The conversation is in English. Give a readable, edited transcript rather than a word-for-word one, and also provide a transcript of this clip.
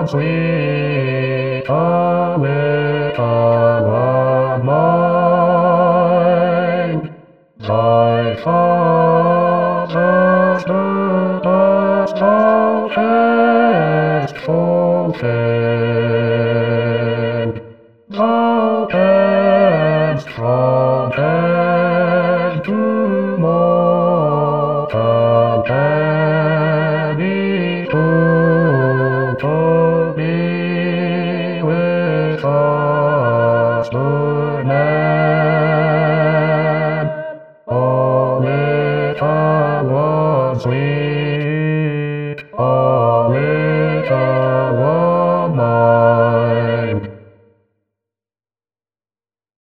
sweet a little of mine. Thy Father, the faithful